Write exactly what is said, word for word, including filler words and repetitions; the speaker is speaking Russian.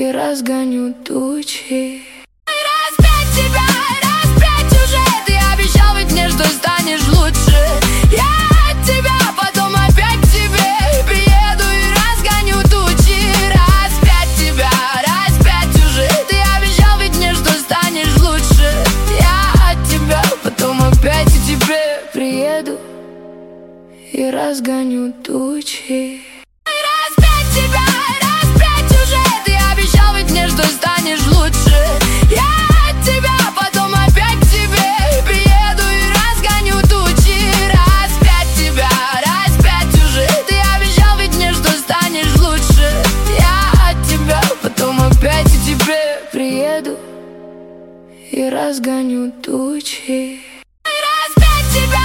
и разгоню тучи. Раз пять тебя, раз пять уже. Ты обещал ведь мне, что станешь лучше. Я от тебя, потом опять к тебе приеду и разгоню тучи. Раз пять тебя, раз пять уже. Ты обещал ведь мне, что станешь лучше. Я от тебя, потом опять к тебе приеду и разгоню тучи. Раз пять тебя, раз пять уже. Ты обещал ведь мне, что станешь лучше. Я от тебя, потом опять к тебе приеду и разгоню тучи. Раз пять тебя, раз пять уже. Ты обещал ведь мне, что станешь лучше. Я от тебя, потом опять к тебе приеду и разгоню тучи. Раз пять тебя.